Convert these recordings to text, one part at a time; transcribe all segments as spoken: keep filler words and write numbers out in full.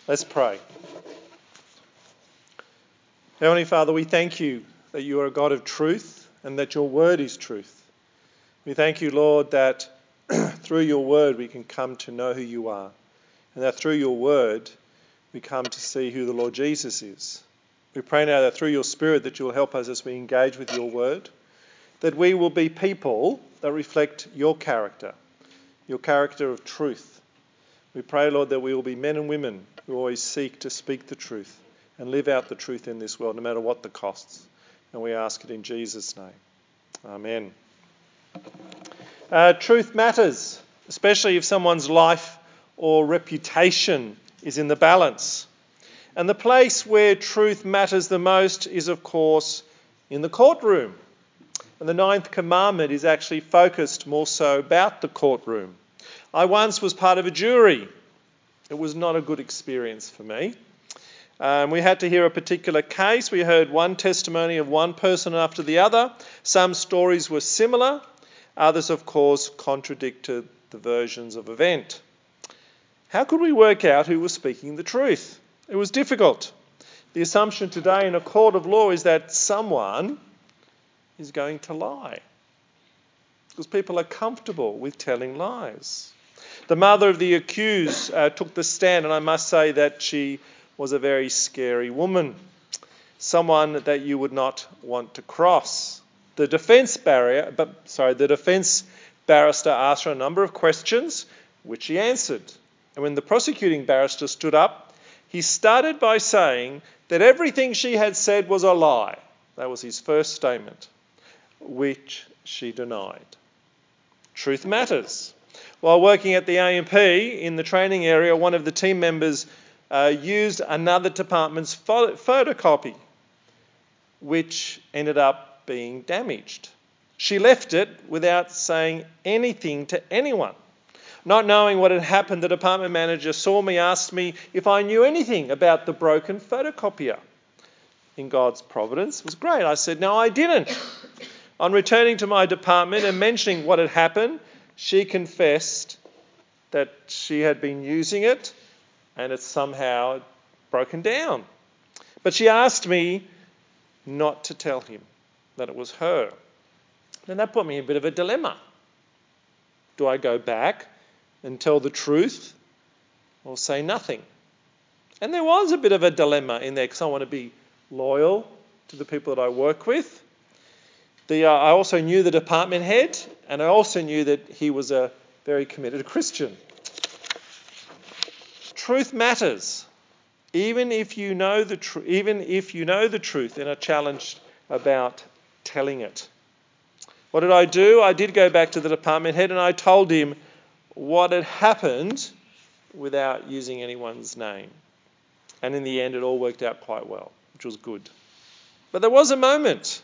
Let's pray. Heavenly Father, we thank you that you are a God of truth and that your word is truth. We thank you, Lord, that through your word we can come to know who you are, and that through your word we come to see who the Lord Jesus is. We pray now that through your Spirit that you will help us as we engage with your word, that we will be people that reflect your character, your character of truth. We pray, Lord, that we will be men and women who always seek to speak the truth and live out the truth in this world, no matter what the costs. And we ask it in Jesus' name. Amen. Uh, truth matters, especially if someone's life or reputation is in the balance. And the place where truth matters the most is, of course, in the courtroom. And the ninth commandment is actually focused more so about the courtroom. I once was part of a jury. It was not a good experience for me. Um, we had to hear a particular case. We heard one testimony of one person after the other. Some stories were similar. Others, of course, contradicted the versions of event. How could we work out who was speaking the truth? It was difficult. The assumption today in a court of law is that someone is going to lie, because people are comfortable with telling lies. The mother of the accused uh, took the stand, and I must say that she was a very scary woman, someone that you would not want to cross. The defence barrier, but sorry, the defence barrister asked her a number of questions, which she answered. And when the prosecuting barrister stood up, he started by saying that everything she had said was a lie. That was his first statement, which she denied. Truth matters. While working at the A M P in the training area, one of the team members uh, used another department's pho- photocopy, which ended up being damaged. She left it without saying anything to anyone. Not knowing what had happened, the department manager saw me, asked me if I knew anything about the broken photocopier. In God's providence, it was great. I said, no, I didn't. On returning to my department and mentioning what had happened, she confessed that she had been using it and it somehow broken down. But she asked me not to tell him that it was her. Then that put me in a bit of a dilemma. Do I go back and tell the truth or say nothing? And there was a bit of a dilemma in there because I want to be loyal to the people that I work with. The, uh, I also knew the department head, and I also knew that he was a very committed Christian. Truth matters, even if you know the tr- even if you know the truth and are challenged about telling it. What did I do? I did go back to the department head and I told him what had happened without using anyone's name. And in the end, it all worked out quite well, which was good. But there was a moment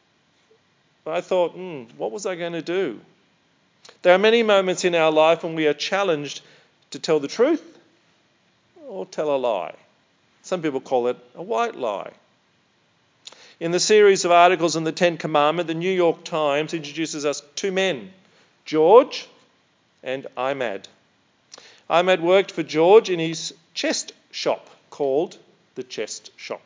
I thought, hmm, what was I going to do? There are many moments in our life when we are challenged to tell the truth or tell a lie. Some people call it a white lie. In the series of articles on the Ten Commandments, the New York Times introduces us two men, George and Imad. Imad worked for George in his chest shop called the Chest Shop.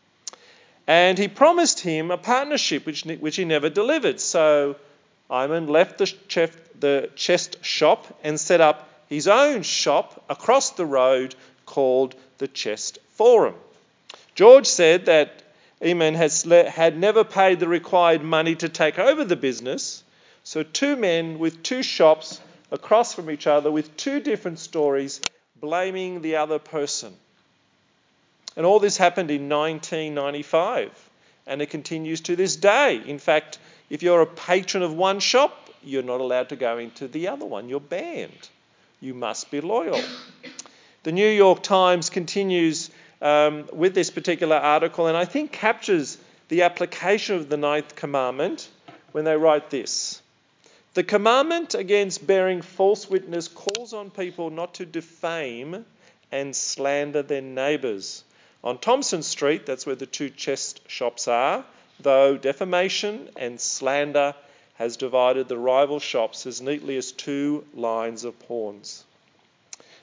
And he promised him a partnership which, which he never delivered. So Imad left the, chef, the chest shop and set up his own shop across the road called the Chest Forum. George said that Imad has, had never paid the required money to take over the business. So two men with two shops across from each other with two different stories blaming the other person. And all this happened in nineteen ninety-five, and it continues to this day. In fact, if you're a patron of one shop, you're not allowed to go into the other one. You're banned. You must be loyal. The New York Times continues um, with this particular article, and I think captures the application of the ninth commandment when they write this. The commandment against bearing false witness calls on people not to defame and slander their neighbours. On Thompson Street, that's where the two chest shops are, though defamation and slander has divided the rival shops as neatly as two lines of pawns.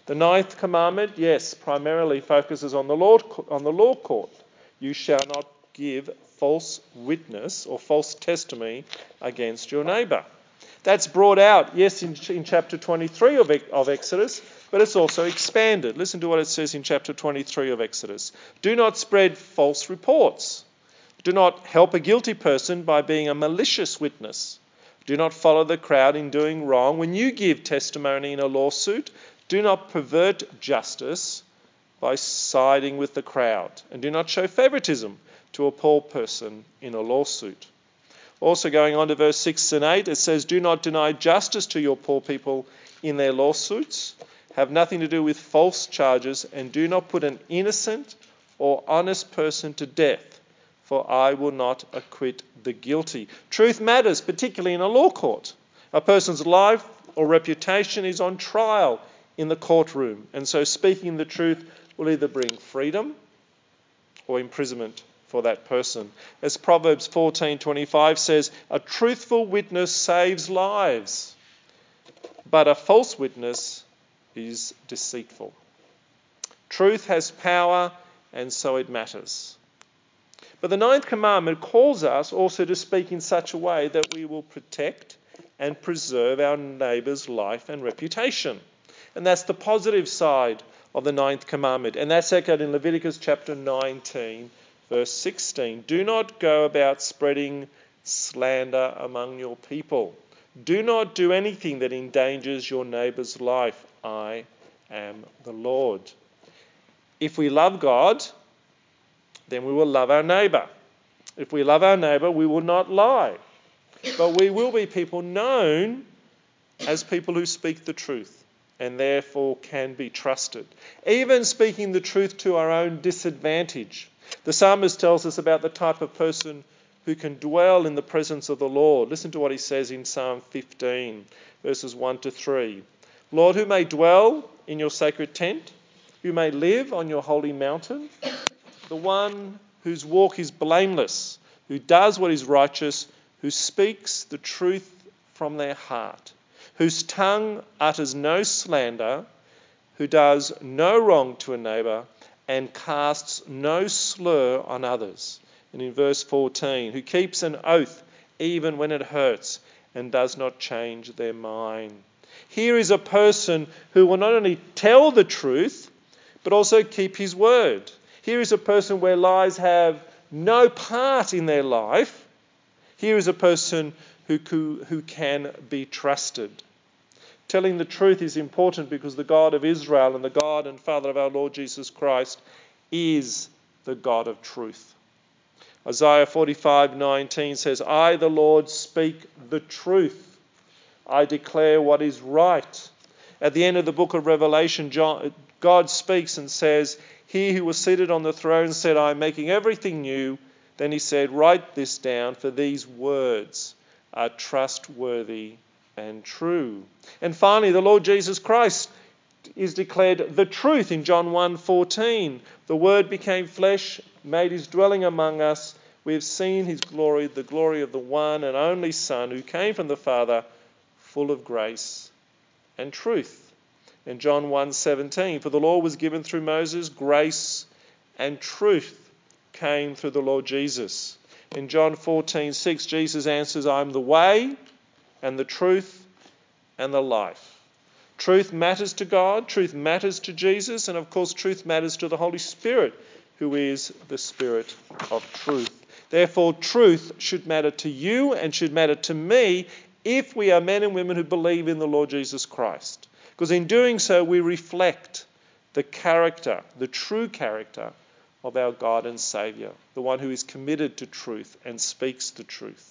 The ninth commandment, yes, primarily focuses on the law, on the law court. You shall not give false witness or false testimony against your neighbour. That's brought out, yes, in, in chapter twenty-three of, of Exodus, but it's also expanded. Listen to what it says in chapter twenty-three of Exodus. Do not spread false reports. Do not help a guilty person by being a malicious witness. Do not follow the crowd in doing wrong. When you give testimony in a lawsuit, do not pervert justice by siding with the crowd. And do not show favoritism to a poor person in a lawsuit. Also going on to verse six and eight, it says, do not deny justice to your poor people in their lawsuits. Have nothing to do with false charges, and do not put an innocent or honest person to death, for I will not acquit the guilty. Truth matters, particularly in a law court. A person's life or reputation is on trial in the courtroom, and so speaking the truth will either bring freedom or imprisonment for that person. As Proverbs fourteen twenty-five says, a truthful witness saves lives, but a false witness is deceitful. Truth has power, and so it matters. But the ninth commandment calls us also to speak in such a way that we will protect and preserve our neighbour's life and reputation. And that's the positive side of the ninth commandment. And that's echoed in Leviticus chapter nineteen, verse sixteen. Do not go about spreading slander among your people. Do not do anything that endangers your neighbour's life. I am the Lord. If we love God, then we will love our neighbour. If we love our neighbour, we will not lie. But we will be people known as people who speak the truth and therefore can be trusted. Even speaking the truth to our own disadvantage. The psalmist tells us about the type of person who can dwell in the presence of the Lord. Listen to what he says in Psalm fifteen, verses one to three. Lord, who may dwell in your sacred tent, who may live on your holy mountain, the one whose walk is blameless, who does what is righteous, who speaks the truth from their heart, whose tongue utters no slander, who does no wrong to a neighbour, and casts no slur on others. And in verse fourteen, who keeps an oath even when it hurts and does not change their mind. Here is a person who will not only tell the truth, but also keep his word. Here is a person where lies have no part in their life. Here is a person who, who, who can be trusted. Telling the truth is important because the God of Israel and the God and Father of our Lord Jesus Christ is the God of truth. Isaiah forty-five nineteen says, I, the Lord, speak the truth. I declare what is right. At the end of the book of Revelation, John, God speaks and says, he who was seated on the throne said, I am making everything new. Then he said, write this down, for these words are trustworthy and true. And finally, the Lord Jesus Christ is declared the truth in John one fourteen. The Word became flesh, made his dwelling among us. We have seen his glory, the glory of the one and only Son who came from the Father, full of grace and truth. In John one seventeen, for the law was given through Moses, grace and truth came through the Lord Jesus. In John fourteen six, Jesus answers, I am the way and the truth and the life. Truth matters to God, truth matters to Jesus, and of course truth matters to the Holy Spirit, who is the Spirit of truth. Therefore, truth should matter to you and should matter to me if we are men and women who believe in the Lord Jesus Christ. Because in doing so, we reflect the character, the true character of our God and Saviour, the one who is committed to truth and speaks the truth.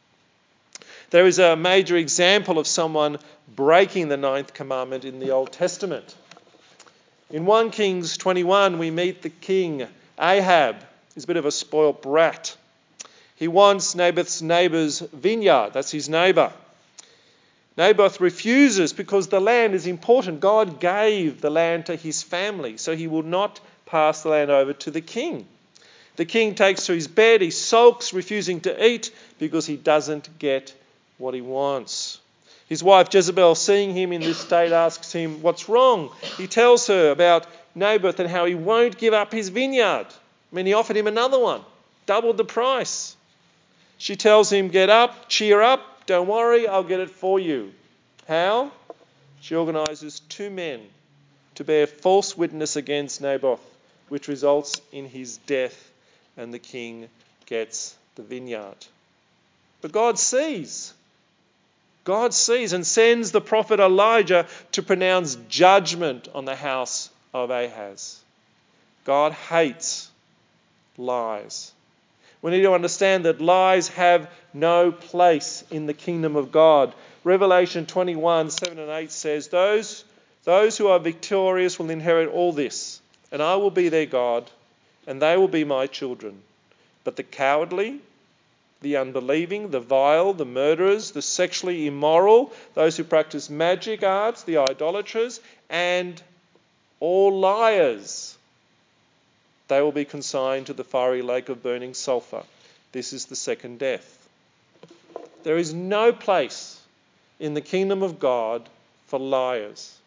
There is a major example of someone breaking the ninth commandment in the Old Testament. In First Kings twenty-one, we meet the king Ahab. He's a bit of a spoilt brat. He wants Naboth's neighbour's vineyard. That's his neighbour. Naboth refuses because the land is important. God gave the land to his family, so he will not pass the land over to the king. The king takes to his bed, he sulks, refusing to eat because he doesn't get what he wants. His wife Jezebel, seeing him in this state, asks him, what's wrong? He tells her about Naboth and how he won't give up his vineyard. I mean, he offered him another one, doubled the price. She tells him, get up, cheer up, don't worry, I'll get it for you. How? She organises two men to bear false witness against Naboth, which results in his death, and the king gets the vineyard. But God sees. God sees and sends the prophet Elijah to pronounce judgment on the house of Ahaz. God hates lies. We need to understand that lies have no place in the kingdom of God. Revelation twenty-one, seven and eight says, Those, those who are victorious will inherit all this, and I will be their God, and they will be my children. But the cowardly, the unbelieving, the vile, the murderers, the sexually immoral, those who practice magic arts, the idolaters, and all liars, they will be consigned to the fiery lake of burning sulphur. This is the second death. There is no place in the kingdom of God for liars.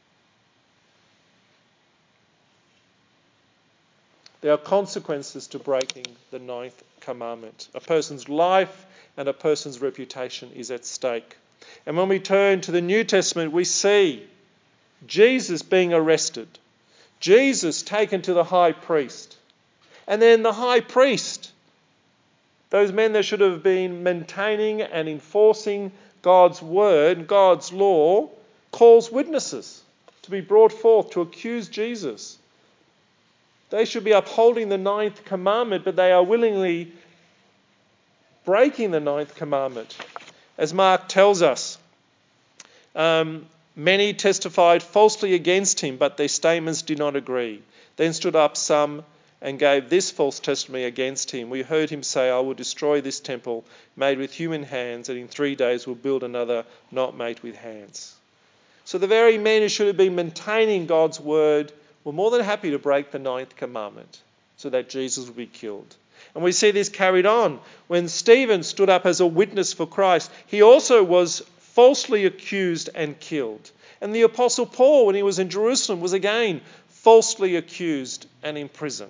There are consequences to breaking the ninth commandment. A person's life and a person's reputation is at stake. And when we turn to the New Testament, we see Jesus being arrested, Jesus taken to the high priest, and then the high priest, those men that should have been maintaining and enforcing God's word, God's law, calls witnesses to be brought forth to accuse Jesus. They should be upholding the ninth commandment, but they are willingly breaking the ninth commandment. As Mark tells us, um, many testified falsely against him, but their statements did not agree. Then stood up some and gave this false testimony against him. We heard him say, I will destroy this temple made with human hands, and in three days will build another not made with hands. So the very men who should have been maintaining God's word were more than happy to break the ninth commandment so that Jesus would be killed. And we see this carried on. When Stephen stood up as a witness for Christ, he also was falsely accused and killed. And the Apostle Paul, when he was in Jerusalem, was again falsely accused and imprisoned.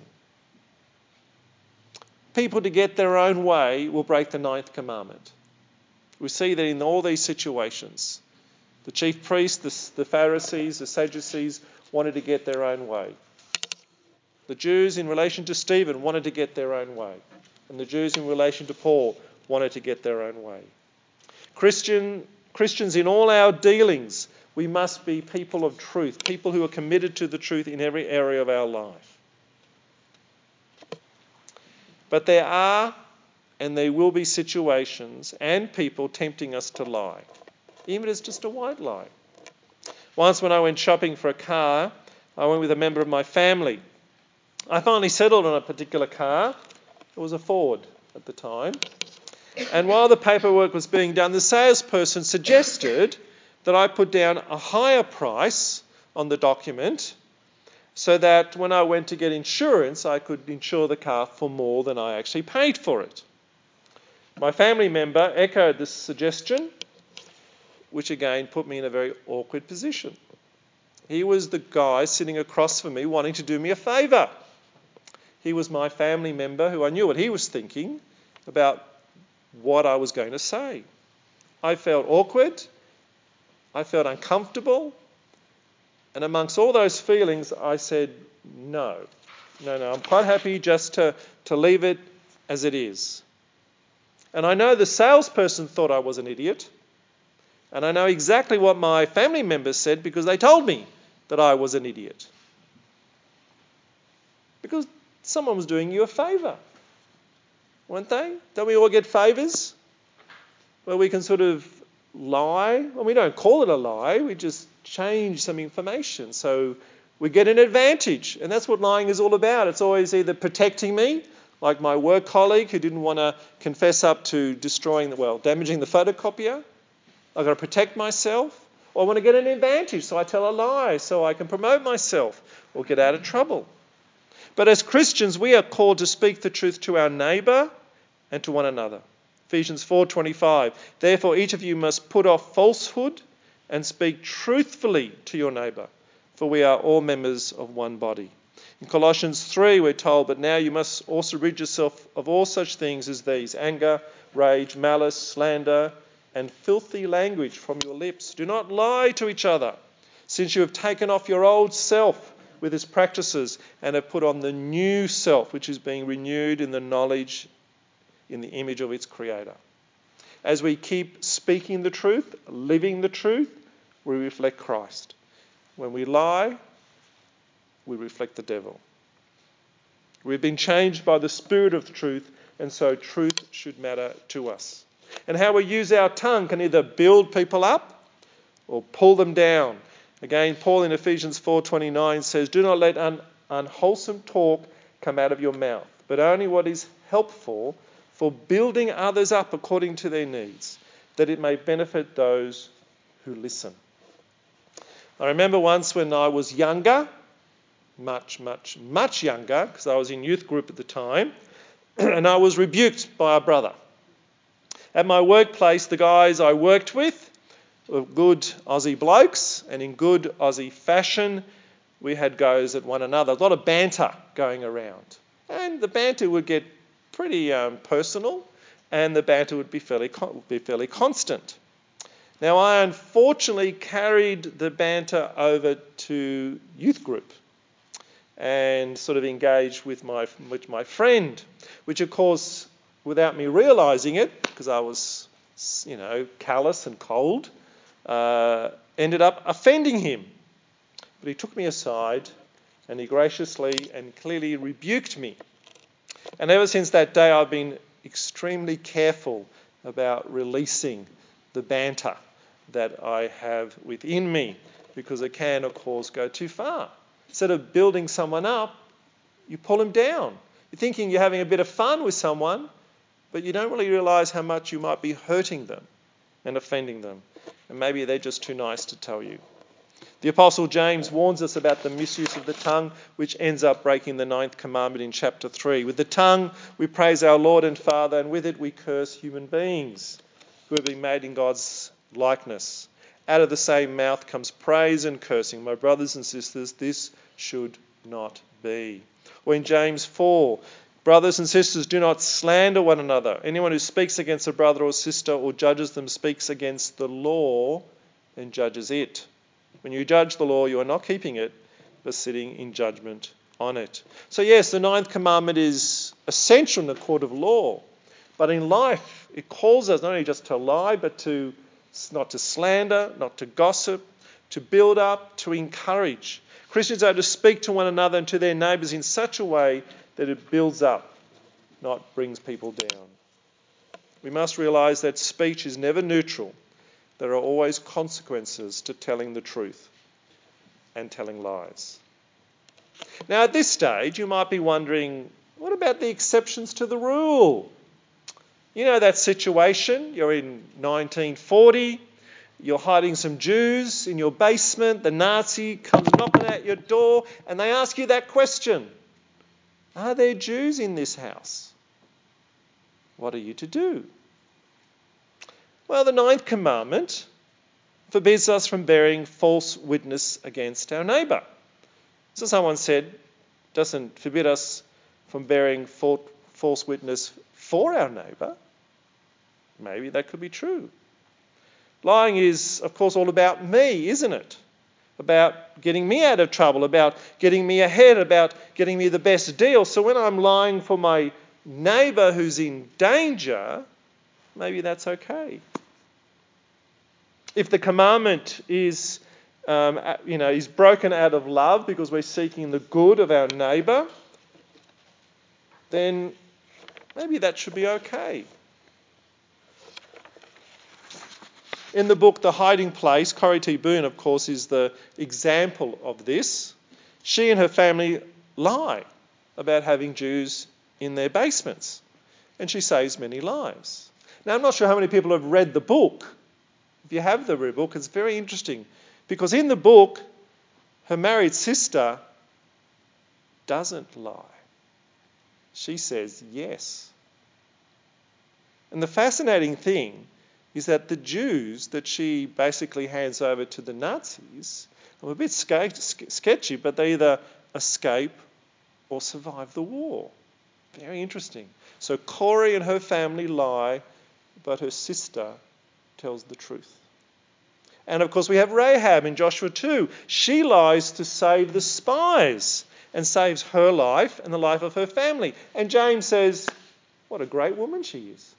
People to get their own way will break the ninth commandment. We see that in all these situations, the chief priests, the, the Pharisees, the Sadducees wanted to get their own way. The Jews in relation to Stephen wanted to get their own way. And the Jews in relation to Paul wanted to get their own way. Christian, Christians in all our dealings, we must be people of truth, people who are committed to the truth in every area of our life. But there are and there will be situations and people tempting us to lie, even if it's just a white lie. Once when I went shopping for a car, I went with a member of my family. I finally settled on a particular car. It was a Ford at the time. And while the paperwork was being done, the salesperson suggested that I put down a higher price on the document so that when I went to get insurance, I could insure the car for more than I actually paid for it. My family member echoed this suggestion, which again put me in a very awkward position. He was the guy sitting across from me wanting to do me a favour. He was my family member who I knew what he was thinking about what I was going to say. I felt awkward. I felt uncomfortable. And amongst all those feelings, I said, no, no, no, I'm quite happy just to, to leave it as it is. And I know the salesperson thought I was an idiot. And I know exactly what my family members said because they told me that I was an idiot. Because someone was doing you a favour, weren't they? Don't we all get favours where we can sort of lie? Well, we don't call it a lie, we just change some information. So we get an advantage. And that's what lying is all about. It's always either protecting me, like my work colleague who didn't want to confess up to destroying, the, well, damaging the photocopier. I've got to protect myself, or I want to get an advantage, so I tell a lie so I can promote myself or get out of trouble. But as Christians, we are called to speak the truth to our neighbour and to one another. Ephesians four twenty-five. Therefore each of you must put off falsehood and speak truthfully to your neighbour, for we are all members of one body. In Colossians three we're told, but now you must also rid yourself of all such things as these: anger, rage, malice, slander, and filthy language from your lips. Do not lie to each other, since you have taken off your old self with its practices and have put on the new self, which is being renewed in the knowledge in the image of its creator. As we keep speaking the truth, living the truth, we reflect Christ. When we lie, we reflect the devil. We've been changed by the Spirit of truth, and so truth should matter to us. And how we use our tongue can either build people up or pull them down. Again, Paul in Ephesians four twenty-nine says, do not let un- unwholesome talk come out of your mouth, but only what is helpful for building others up according to their needs, that it may benefit those who listen. I remember once when I was younger, much, much, much younger, because I was in youth group at the time, and I was rebuked by a brother. At my workplace, the guys I worked with were good Aussie blokes, and in good Aussie fashion, we had goes at one another. A lot of banter going around. And the banter would get pretty um, personal, and the banter would be fairly, be fairly constant. Now, I unfortunately carried the banter over to youth group and sort of engaged with my with my friend, which of course, without me realising it, because I was, you know, callous and cold, uh, ended up offending him. But he took me aside and he graciously and clearly rebuked me. And ever since that day, I've been extremely careful about releasing the banter that I have within me, because it can, of course, go too far. Instead of building someone up, you pull them down. You're thinking you're having a bit of fun with someone, but you don't really realise how much you might be hurting them and offending them. And maybe they're just too nice to tell you. The Apostle James warns us about the misuse of the tongue, which ends up breaking the ninth commandment in chapter three. With the tongue, we praise our Lord and Father, and with it we curse human beings who have been made in God's likeness. Out of the same mouth comes praise and cursing. My brothers and sisters, this should not be. Or in James four, brothers and sisters, do not slander one another. Anyone who speaks against a brother or sister or judges them speaks against the law and judges it. When you judge the law, you are not keeping it, but sitting in judgment on it. So yes, the ninth commandment is essential in the court of law. But in life, it calls us not only just to lie, but to not to slander, not to gossip, to build up, to encourage. Christians are to speak to one another and to their neighbours in such a way that it builds up, not brings people down. We must realise that speech is never neutral. There are always consequences to telling the truth and telling lies. Now, at this stage, you might be wondering, what about the exceptions to the rule? You know that situation, you're in nineteen forty, you're hiding some Jews in your basement, the Nazi comes knocking at your door, and they ask you that question: are there Jews in this house? What are you to do? Well, the ninth commandment forbids us from bearing false witness against our neighbour. So someone said, doesn't forbid us from bearing false witness for our neighbour. Maybe that could be true. Lying is, of course, all about me, isn't it? About getting me out of trouble, about getting me ahead, about getting me the best deal. So when I'm lying for my neighbour who's in danger, maybe that's okay. If the commandment is, um, you know, is broken out of love because we're seeking the good of our neighbour, then maybe that should be okay. In the book The Hiding Place, Corrie T. Boone, of course, is the example of this. She and her family lie about having Jews in their basements, and she saves many lives. Now, I'm not sure how many people have read the book. If you have the book, it's very interesting, because in the book, her married sister doesn't lie. She says yes. And the fascinating thing is that the Jews that she basically hands over to the Nazis are a bit sketchy, but they either escape or survive the war. Very interesting. So Corrie and her family lie, but her sister tells the truth. And of course we have Rahab in Joshua two. She lies to save the spies and saves her life and the life of her family. And James says, what a great woman she is.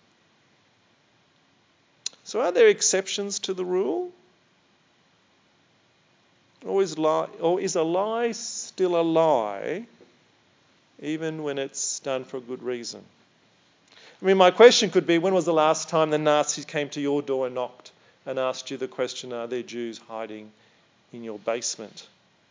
So are there exceptions to the rule? Or is, lie, or is a lie still a lie, even when it's done for a good reason? I mean, my question could be, when was the last time the Nazis came to your door and knocked and asked you the question, are there Jews hiding in your basement?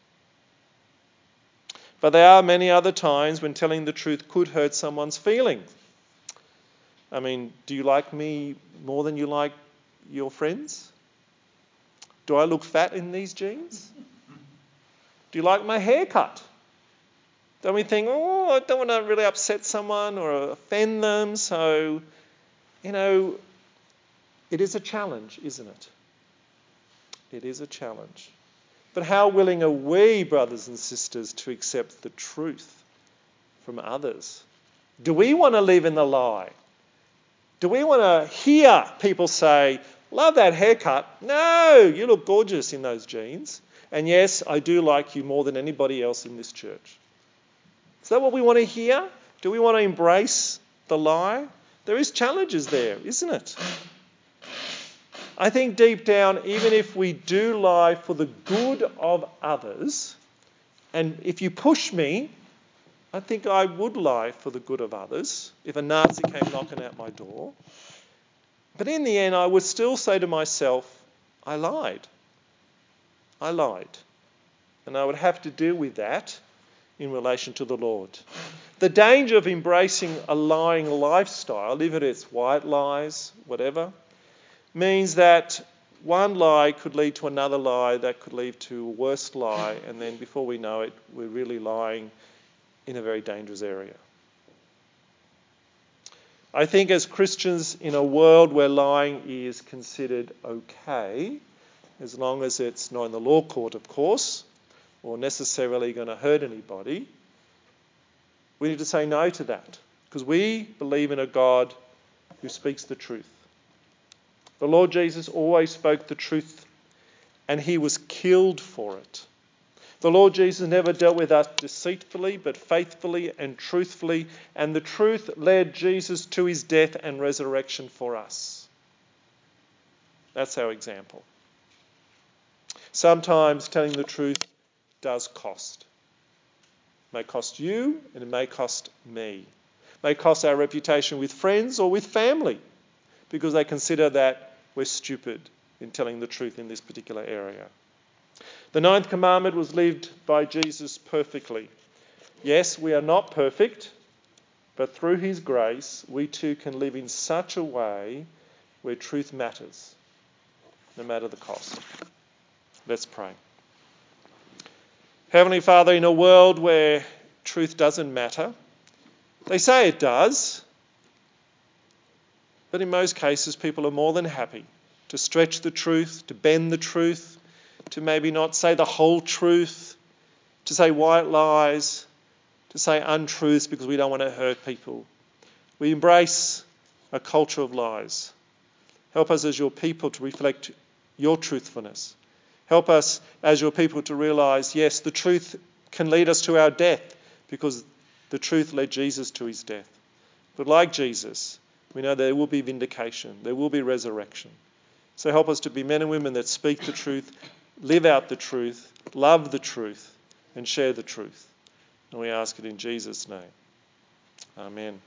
But there are many other times when telling the truth could hurt someone's feelings. I mean, do you like me more than you like your friends? Do I look fat in these jeans? Do you like my haircut? Don't we think, oh, I don't want to really upset someone or offend them, so, you know, it is a challenge, isn't it? It is a challenge. But how willing are we, brothers and sisters, to accept the truth from others? Do we want to live in the lie? Do we want to hear people say, love that haircut? No, you look gorgeous in those jeans. And yes, I do like you more than anybody else in this church. Is that what we want to hear? Do we want to embrace the lie? There is challenges there, isn't it? I think deep down, even if we do lie for the good of others, and if you push me, I think I would lie for the good of others if a Nazi came knocking at my door. But in the end, I would still say to myself, I lied. I lied. And I would have to deal with that in relation to the Lord. The danger of embracing a lying lifestyle, even if it's white lies, whatever, means that one lie could lead to another lie that could lead to a worse lie, and then before we know it, we're really lying in a very dangerous area. I think as Christians in a world where lying is considered okay, as long as it's not in the law court, of course, or necessarily going to hurt anybody, we need to say no to that, because we believe in a God who speaks the truth. The Lord Jesus always spoke the truth, and he was killed for it. The Lord Jesus never dealt with us deceitfully, but faithfully and truthfully, and the truth led Jesus to his death and resurrection for us. That's our example. Sometimes telling the truth does cost. It may cost you, and it may cost me. It may cost our reputation with friends or with family, because they consider that we're stupid in telling the truth in this particular area. The ninth commandment was lived by Jesus perfectly. Yes, we are not perfect, but through his grace, we too can live in such a way where truth matters, no matter the cost. Let's pray. Heavenly Father, in a world where truth doesn't matter, they say it does, but in most cases people are more than happy to stretch the truth, to bend the truth, to maybe not say the whole truth, to say white lies, to say untruths because we don't want to hurt people. We embrace a culture of lies. Help us as your people to reflect your truthfulness. Help us as your people to realise, yes, the truth can lead us to our death because the truth led Jesus to his death. But like Jesus, we know there will be vindication, there will be resurrection. So help us to be men and women that speak the truth, live out the truth, love the truth, and share the truth. And we ask it in Jesus' name. Amen.